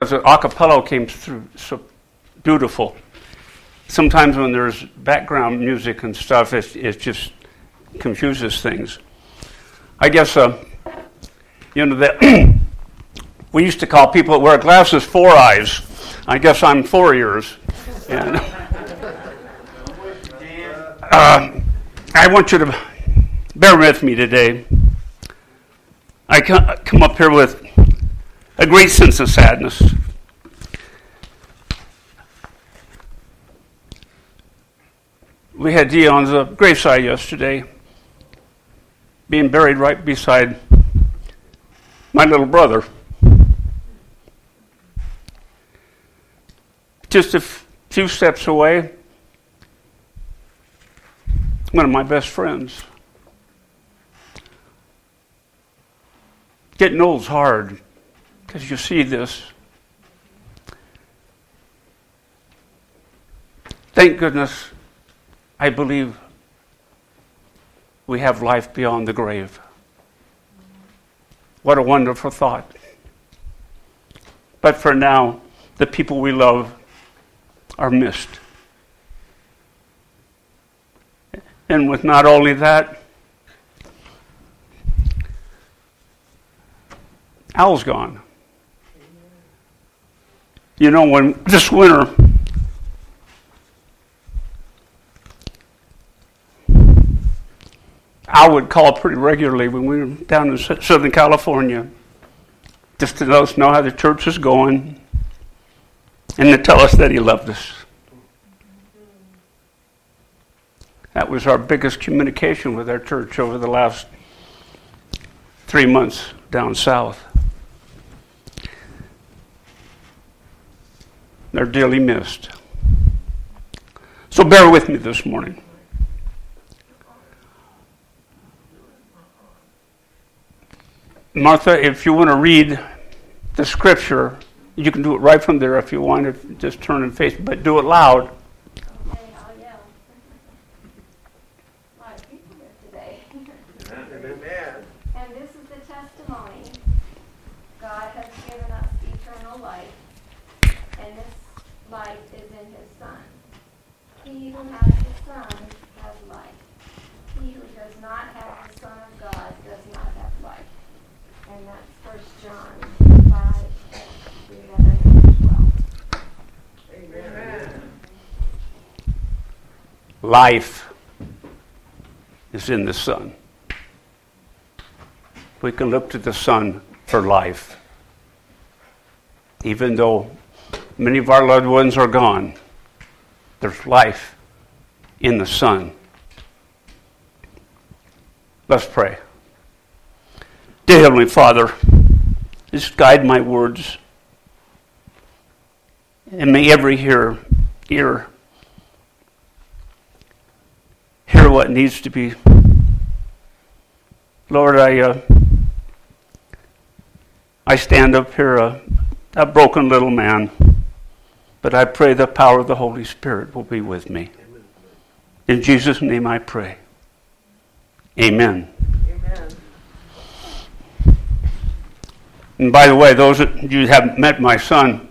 because the a cappella came through so beautiful. Sometimes when there's background music and stuff, it just confuses things. I guess, that we used to call people that wear glasses 4 eyes. I guess I'm 4 ears. And, I want you to bear with me today. I come up here with a great sense of sadness. We had Dion's graveside yesterday, being buried right beside my little brother. Just a few steps away, one of my best friends. Getting old's hard, because you see this. Thank goodness, I believe we have life beyond the grave. What a wonderful thought. But for now, the people we love are missed. And with not only that, Al's gone. You know, when this winter, Al would call pretty regularly when we were down in Southern California, just to let us know how the church is going and to tell us that he loved us. That was our biggest communication with our church over the last 3 months down south. They're dearly missed. So bear with me this morning. Martha, if you want to read the scripture, you can do it right from there if you want to just turn and face, but do it loud. Okay, I'll yell. A lot of people here today. Amen. And this is the testimony. God has given us eternal life, and this life is in his Son. He who has the Son has life. He who does not have the Son of God does not have life. And that's 1 John 5, 11, and 12. Amen. Life is in the Son. We can look to the Son for life. Even though many of our loved ones are gone, there's life in the Son. Let's pray. Dear Heavenly Father, just guide my words, and may every ear hear what needs to be. Lord, I stand up here a broken little man, but I pray the power of the Holy Spirit will be with me. In Jesus' name I pray. Amen. Amen. And by the way, those that you haven't met my son,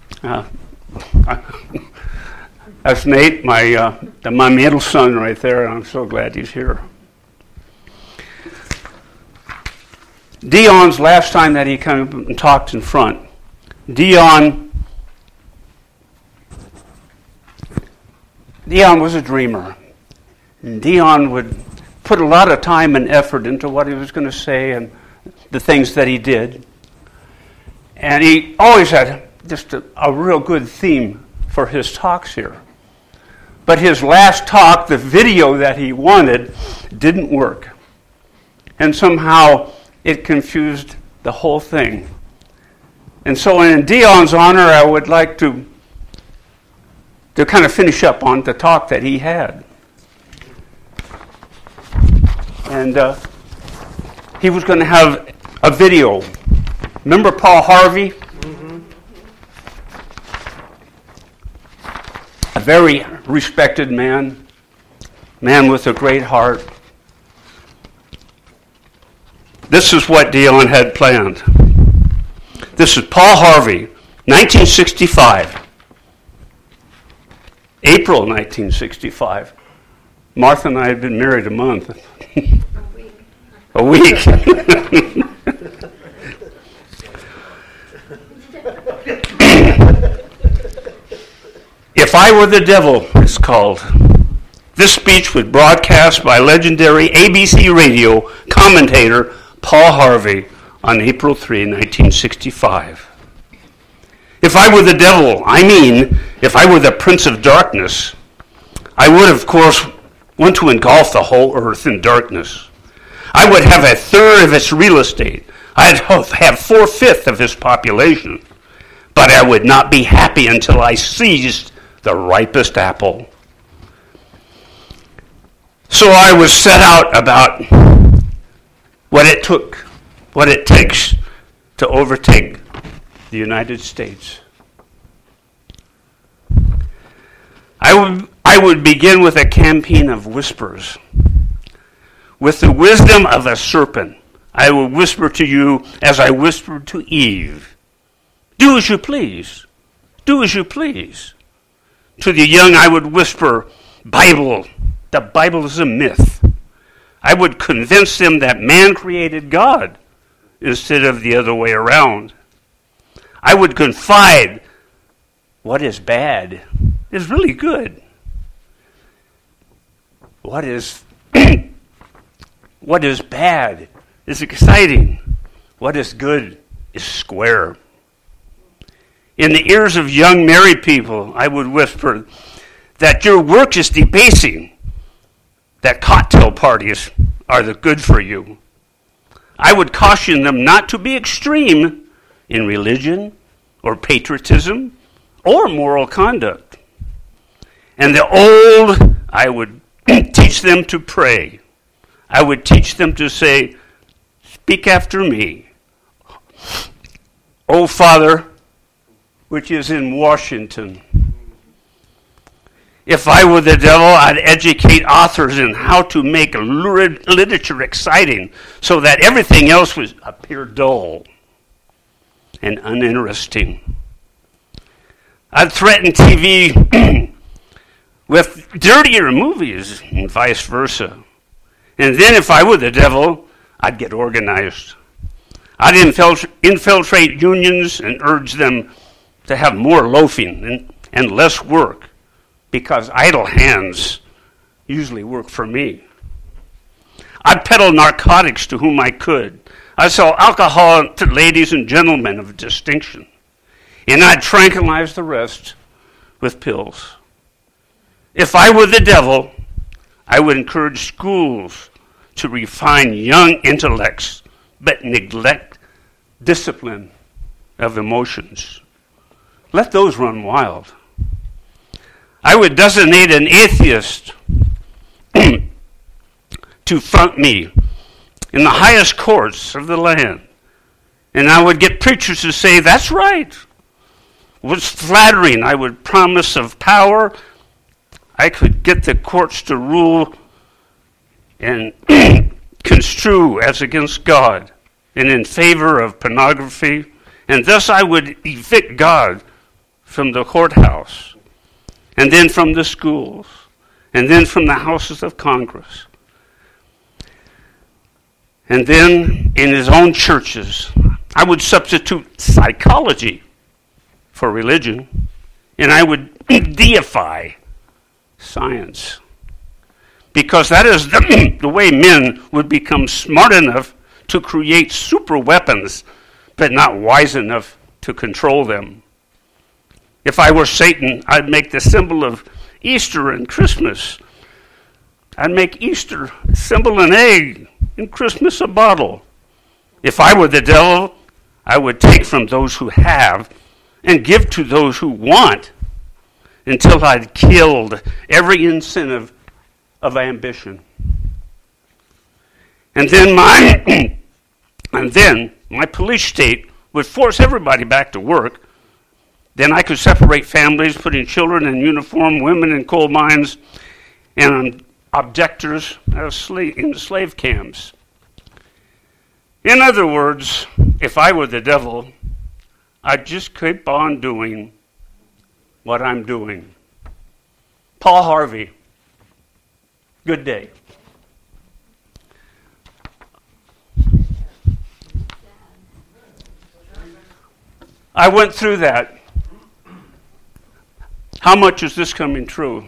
that's Nate, my middle son right there, and I'm so glad he's here. Dion's last time that he came and talked in front, Dion was a dreamer. And Dion would put a lot of time and effort into what he was going to say and the things that he did. And he always had just a real good theme for his talks here. But his last talk, the video that he wanted, didn't work. And somehow it confused the whole thing. And so in Dion's honor, I would like to kind of finish up on the talk that he had. And he was going to have a video. Remember Paul Harvey? Mm-hmm. A very respected man with a great heart. This is what Dion had planned. This is Paul Harvey 1965. April 1965. Martha and I had been married a month. A week. If I Were the Devil, it's called. This speech was broadcast by legendary ABC radio commentator Paul Harvey on April 3, 1965. If I were the devil, I mean, if I were the prince of darkness, I would, of course, want to engulf the whole earth in darkness. I would have a third of its real estate. I'd have 4/5 of its population. But I would not be happy until I seized the ripest apple. So I was set out about what it takes to overtake the United States. I would begin with a campaign of whispers. With the wisdom of a serpent, I will whisper to you as I whispered to Eve. Do as you please. Do as you please. To the young, I would whisper, Bible. The Bible is a myth. I would convince them that man created God instead of the other way around. I would confide what is bad is really good. What is bad is exciting. What is good is square. In the ears of young married people, I would whisper that your work is debasing, that cocktail parties are the good for you. I would caution them not to be extreme in religion or patriotism or moral conduct. And the old, I would teach them to pray. I would teach them to say, speak after me. O Father, which is in Washington. If I were the devil, I'd educate authors in how to make literature exciting so that everything else would appear dull and uninteresting. I'd threaten TV with dirtier movies and vice versa. And then if I were the devil, I'd get organized. I'd infiltrate unions and urge them to have more loafing and less work, because idle hands usually work for me. I'd peddle narcotics to whom I could. I'd sell alcohol to ladies and gentlemen of distinction. And I'd tranquilize the rest with pills. If I were the devil, I would encourage schools to refine young intellects, but neglect discipline of emotions. Let those run wild. I would designate an atheist to front me in the highest courts of the land. And I would get preachers to say, that's right. With flattering, I would promise of power. I could get the courts to rule and construe as against God and in favor of pornography. And thus I would evict God from the courthouse, and then from the schools, and then from the houses of Congress. And then in his own churches, I would substitute psychology for religion, and I would deify science. Because that is the way men would become smart enough to create super weapons, but not wise enough to control them. If I were Satan, I'd make the symbol of Easter and Christmas. I'd make Easter a symbol an egg and Christmas a bottle. If I were the devil, I would take from those who have and give to those who want until I'd killed every incentive of ambition. And then my police state would force everybody back to work. Then I could separate families, putting children in uniform, women in coal mines, and objectors in slave camps. In other words, if I were the devil, I just keep on doing what I'm doing. Paul Harvey. Good day. I went through that. How much is this coming true?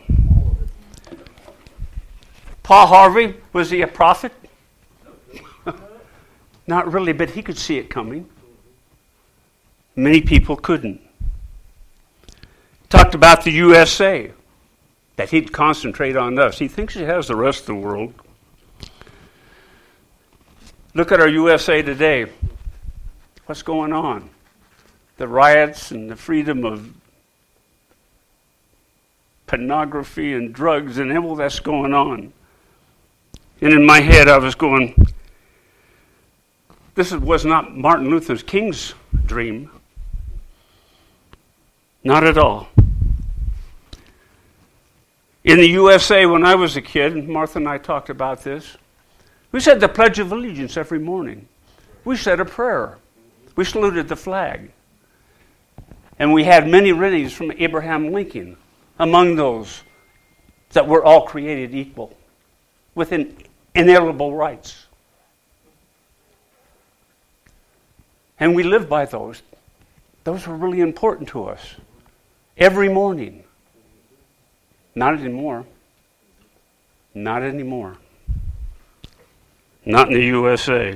Paul Harvey, was he a prophet? Not really, but he could see it coming. Many people couldn't. Talked about the USA, that he'd concentrate on us. He thinks he has the rest of the world. Look at our USA today. What's going on? The riots and the freedom of pornography and drugs and all that's going on. And in my head I was going, this was not Martin Luther King's dream. Not at all. In the USA, when I was a kid, Martha and I talked about this, we said the Pledge of Allegiance every morning. We said a prayer. We saluted the flag. And we had many writings from Abraham Lincoln, among those that we're all created equal, with inalienable rights. And we lived by those. Those were really important to us. Every morning. Not anymore. Not anymore. Not in the USA.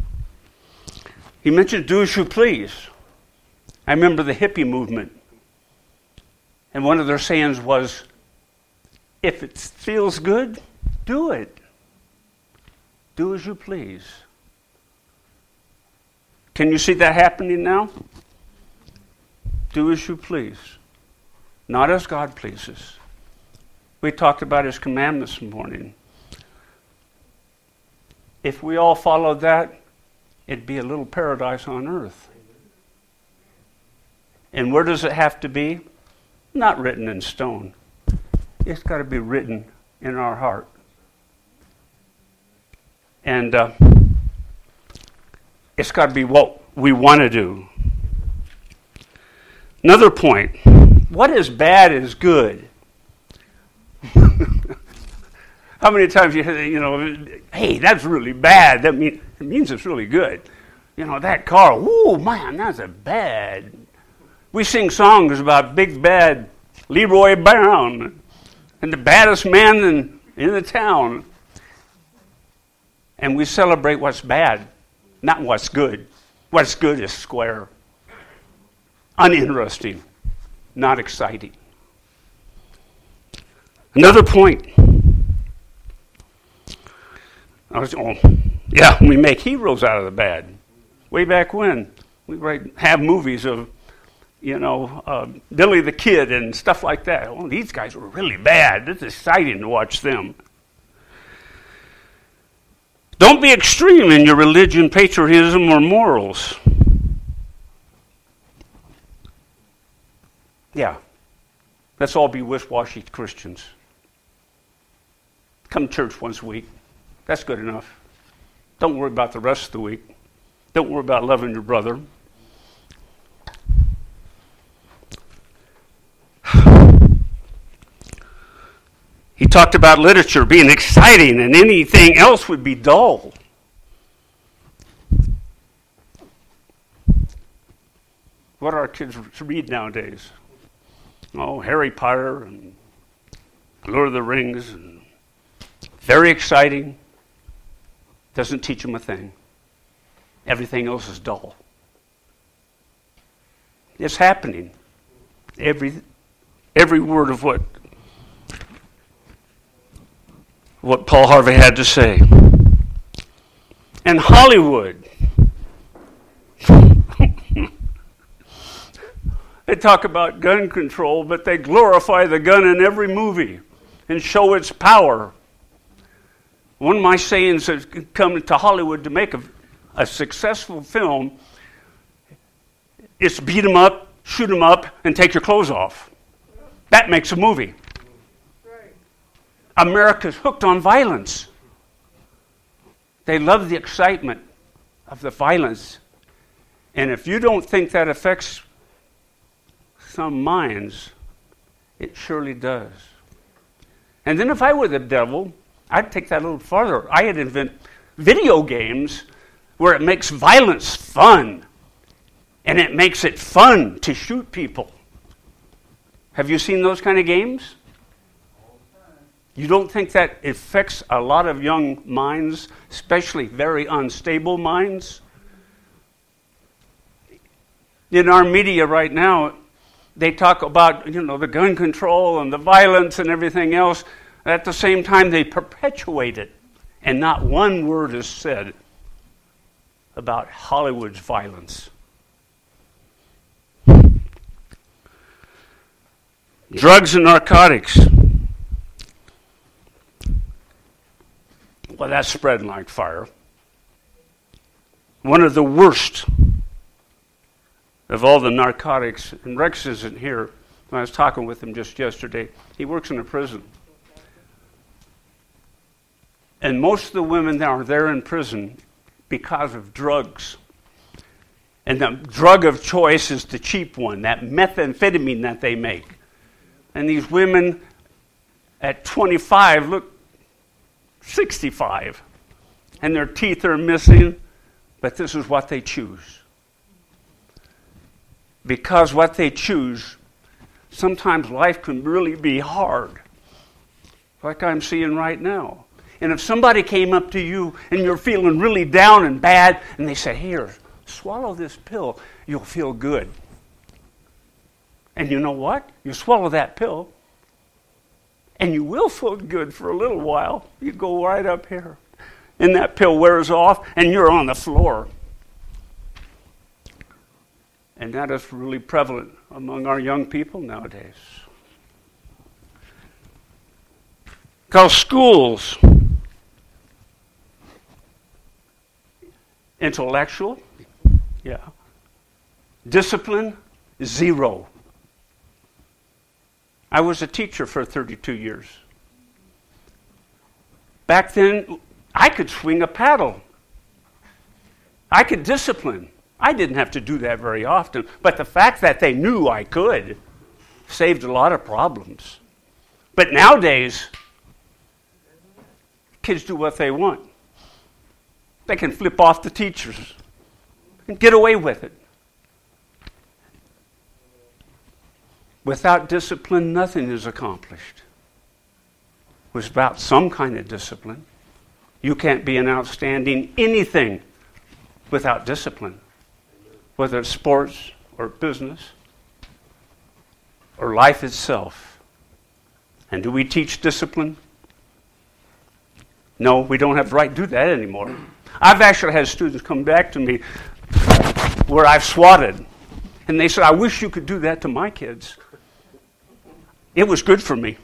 He mentioned do as you please. I remember the hippie movement. And one of their sayings was, if it feels good, do it. Do as you please. Can you see that happening now? Do as you please. Not as God pleases. We talked about His commandments this morning. If we all followed that, it'd be a little paradise on earth. And where does it have to be? Not written in stone. It's got to be written in our heart. And it's got to be what we want to do. Another point. What is bad is good. How many times you hey, that's really bad. That means it's really good. That car, ooh, man, that's a bad. We sing songs about big bad Leroy Brown and the baddest man in the town. And we celebrate what's bad, not what's good. What's good is square. Uninteresting, not exciting. Another point. We make heroes out of the bad. Way back when, we have movies of, Billy the Kid and stuff like that. Oh, these guys were really bad. It's exciting to watch them. Don't be extreme in your religion, patriotism, or morals. Yeah, let's all be wish-washy Christians. Come to church once a week. That's good enough. Don't worry about the rest of the week. Don't worry about loving your brother. He talked about literature being exciting and anything else would be dull. What do our kids read nowadays? Oh, Harry Potter and Lord of the Rings. And very exciting. Doesn't teach them a thing. Everything else is dull. It's happening. Every word of what Paul Harvey had to say. And Hollywood. They talk about gun control, but they glorify the gun in every movie and show its power. One of my sayings has come to Hollywood to make a successful film is beat them up, shoot them up, and take your clothes off. That makes a movie. America's hooked on violence. They love the excitement of the violence. And if you don't think that affects some minds, it surely does. And then if I were the devil, I'd take that a little farther. I'd invent video games where it makes violence fun. And it makes it fun to shoot people. Have you seen those kind of games? You don't think that affects a lot of young minds, especially very unstable minds? In our media right now, they talk about, the gun control and the violence and everything else. At the same time, they perpetuate it. And not one word is said about Hollywood's violence. Drugs and narcotics. Well, that's spreading like fire. One of the worst of all the narcotics, and Rex isn't here. I was talking with him just yesterday. He works in a prison. And most of the women that are there in prison because of drugs. And the drug of choice is the cheap one, that methamphetamine that they make. And these women at 25 look 65. And their teeth are missing, but this is what they choose. Because what they choose, sometimes life can really be hard. Like I'm seeing right now. And if somebody came up to you and you're feeling really down and bad, and they said, here, swallow this pill, you'll feel good. And you know what? You swallow that pill, and you will feel good for a little while. You go right up here. And that pill wears off, and you're on the floor. And that is really prevalent among our young people nowadays. Because schools, intellectual, discipline, 0. I was a teacher for 32 years. Back then, I could swing a paddle. I could discipline. I didn't have to do that very often. But the fact that they knew I could saved a lot of problems. But nowadays, kids do what they want. They can flip off the teachers and get away with it. Without discipline, nothing is accomplished. Without some kind of discipline, you can't be an outstanding anything without discipline. Whether it's sports or business or life itself. And do we teach discipline? No, we don't have the right to do that anymore. I've actually had students come back to me where I've swatted. And they said, I wish you could do that to my kids. It was good for me.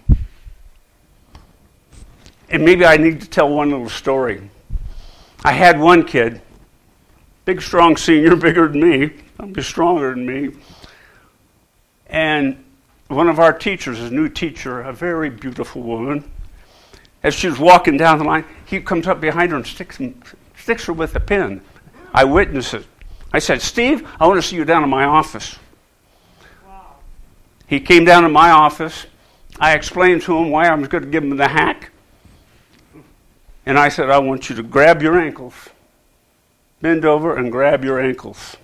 And maybe I need to tell one little story. I had one kid, big, strong senior, bigger than me, stronger than me. And one of our teachers, a new teacher, a very beautiful woman, as she was walking down the line, he comes up behind her and sticks her with a pin. I witnessed it. I said, Steve, I want to see you down in my office. Wow. He came down to my office. I explained to him why I was going to give him the hack. And I said, I want you to grab your ankles. Bend over and grab your ankles.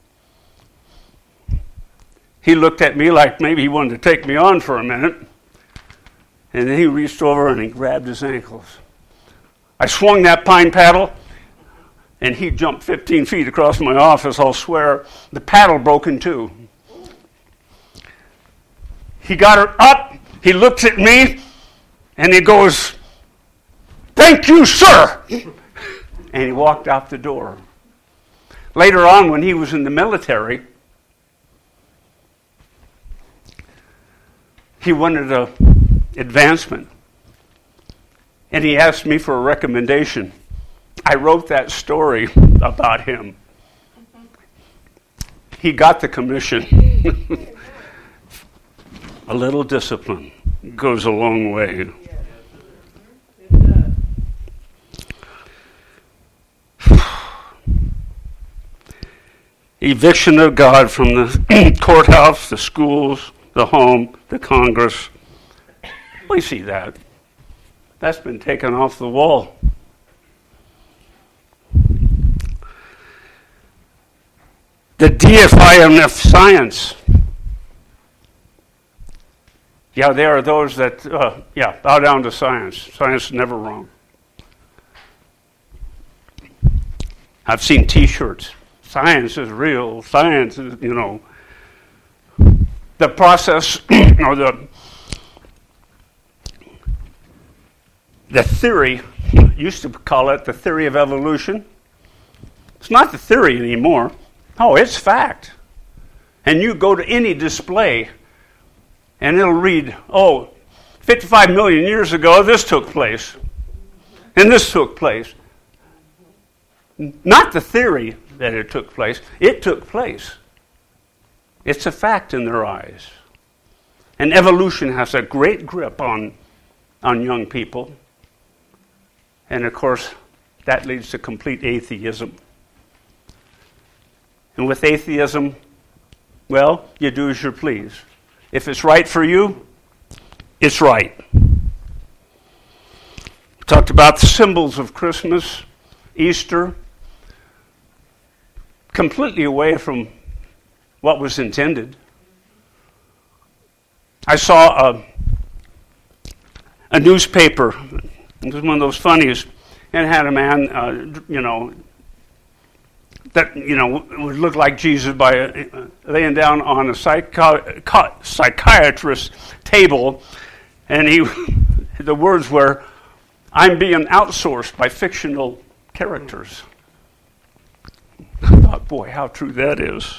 He looked at me like maybe he wanted to take me on for a minute. And then he reached over and he grabbed his ankles. I swung that pine paddle, and he jumped 15 feet across my office, I'll swear. The paddle broke in two. He got her up, he looks at me, and he goes, "Thank you, sir!" And he walked out the door. Later on, when he was in the military, he wanted an advancement. And he asked me for a recommendation. I wrote that story about him. He got the commission. A little discipline goes a long way. eviction of God from the courthouse, the schools, the home, the Congress. We see that. That's been taken off the wall. The deifying of science. Yeah, there are those that, bow down to science. Science is never wrong. I've seen T-shirts. Science is real. Science is, the process or the theory, used to call it the theory of evolution. It's not the theory anymore. Oh, it's fact. And you go to any display and it'll read, 55 million years ago this took place. And this took place. Not the theory that it took place. It took place. It's a fact in their eyes. And evolution has a great grip on young people. And of course, that leads to complete atheism. And with atheism, well, you do as you please. If it's right for you, it's right. We talked about the symbols of Christmas, Easter, completely away from what was intended. I saw a newspaper. It was one of those funnies, and it had a man, that would look like Jesus by laying down on a psychiatrist's table, and the words were, "I'm being outsourced by fictional characters." I thought, boy, how true that is.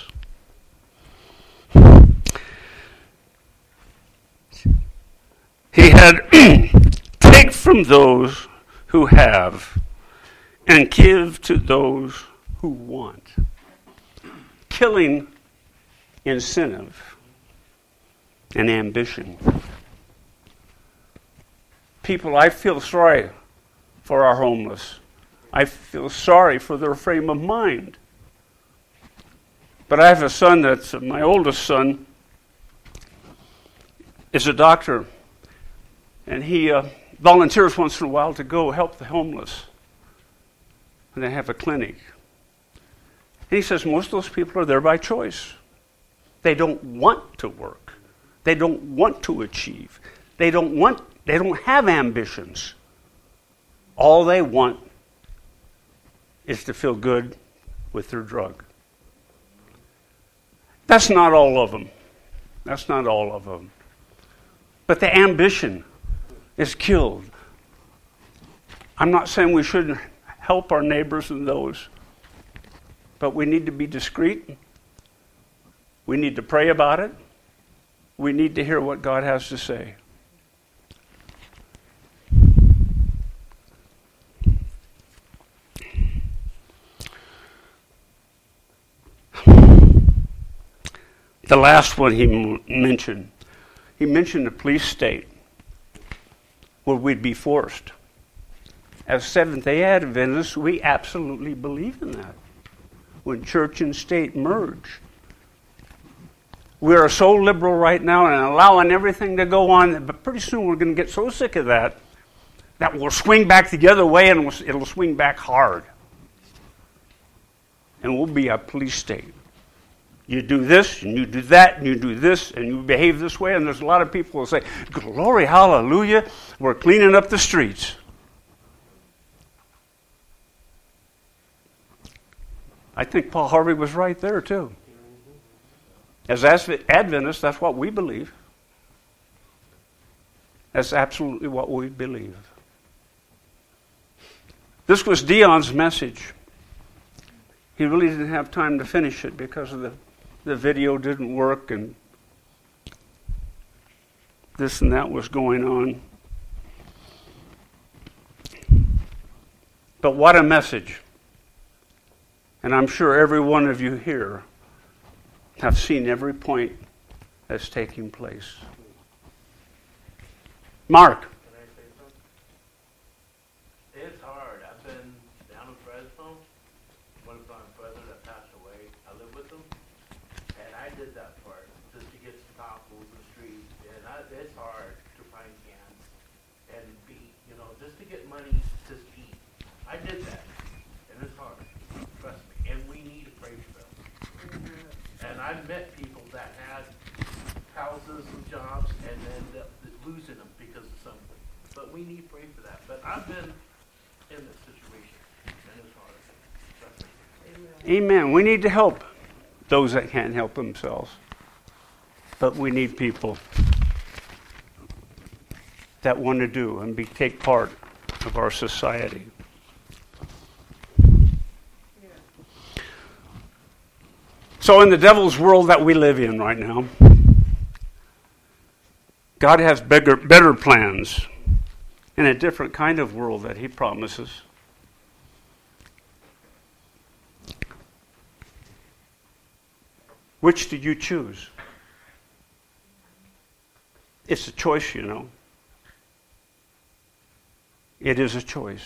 He had take from those who have and give to those who want. Killing incentive and ambition. People, I feel sorry for our homeless. I feel sorry for their frame of mind. But I have a son that's my oldest son is a doctor, and he volunteers once in a while to go help the homeless. And they have a clinic. And he says most of those people are there by choice. They don't want to work. They don't want to achieve. They don't have ambitions. All they want is to feel good with their drug. That's not all of them. That's not all of them. But the ambition is killed. I'm not saying we shouldn't help our neighbors and those, but we need to be discreet. We need to pray about it. We need to hear what God has to say. The last one he mentioned a police state where we'd be forced. As Seventh-day Adventists, we absolutely believe in that. When church and state merge. We are so liberal right now and allowing everything to go on, but pretty soon we're going to get so sick of that we'll swing back the other way, and it'll swing back hard. And we'll be a police state. You do this, and you do that, and you do this, and you behave this way, and there's a lot of people who say, glory, hallelujah, we're cleaning up the streets. I think Paul Harvey was right there, too. As Adventists, that's what we believe. That's absolutely what we believe. This was Dion's message. He really didn't have time to finish it because of the video didn't work and this and that was going on. But what a message. And I'm sure every one of you here have seen every point that's taking place. Mark. Can I say something? It's hard. I've been down in Fresno. One of my brother that passed away, I live with him. hard to find cans and just to get money to eat. I did that, and it's hard. Trust me, and we need to pray for them. And I've met people that had houses and jobs and ended up losing them because of something. But we need to pray for that. But I've been in this situation, and it's hard. Trust me. Amen. We need to help those that can't help themselves. But we need people that want to do and take part of our society. So in the devil's world that we live in right now, God has better plans in a different kind of world that he promises. Which do you choose? It's a choice, you know. It is a choice.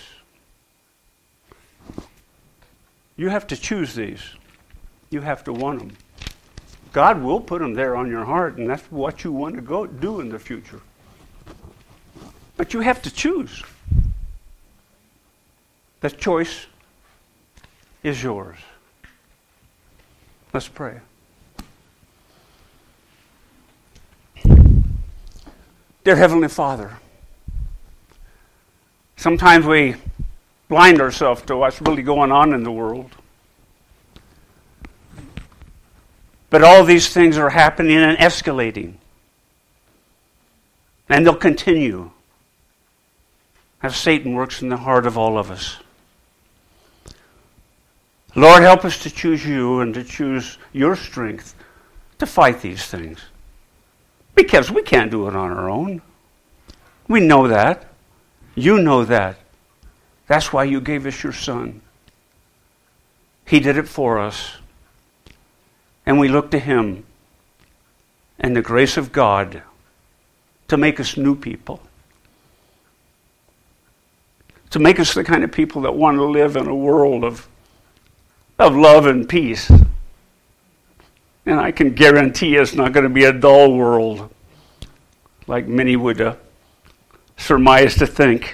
You have to choose these. You have to want them. God will put them there on your heart, and that's what you want to go do in the future. But you have to choose. The choice is yours. Let's pray. Dear Heavenly Father, sometimes we blind ourselves to what's really going on in the world. But all these things are happening and escalating. And they'll continue as Satan works in the heart of all of us. Lord, help us to choose you and to choose your strength to fight these things. Because we can't do it on our own. We know that. You know that. That's why you gave us your Son. He did it for us. And we look to him and the grace of God to make us new people. To make us the kind of people that want to live in a world of love and peace. And I can guarantee it's not going to be a dull world like many would surmise to think.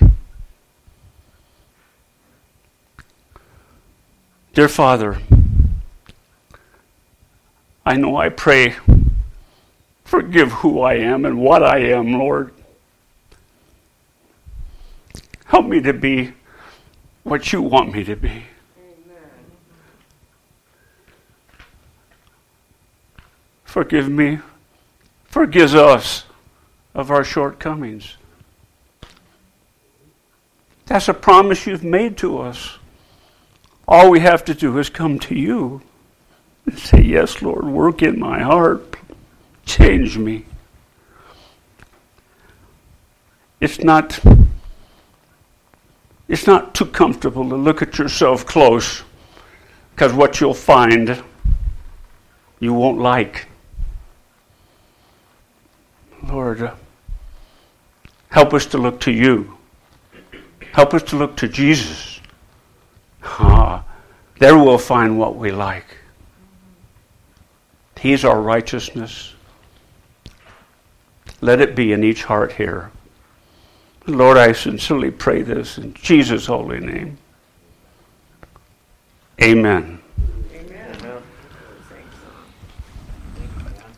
Dear Father, I know I pray, forgive who I am and what I am, Lord. Help me to be what you want me to be. Forgive me. Forgive us of our shortcomings. That's a promise you've made to us. All we have to do is come to you and say, yes, Lord, work in my heart. Change me. It's not too comfortable to look at yourself close, because what you'll find you won't like. Lord, help us to look to you. Help us to look to Jesus. There we'll find what we like. He's our righteousness. Let it be in each heart here. Lord, I sincerely pray this in Jesus' holy name. Amen.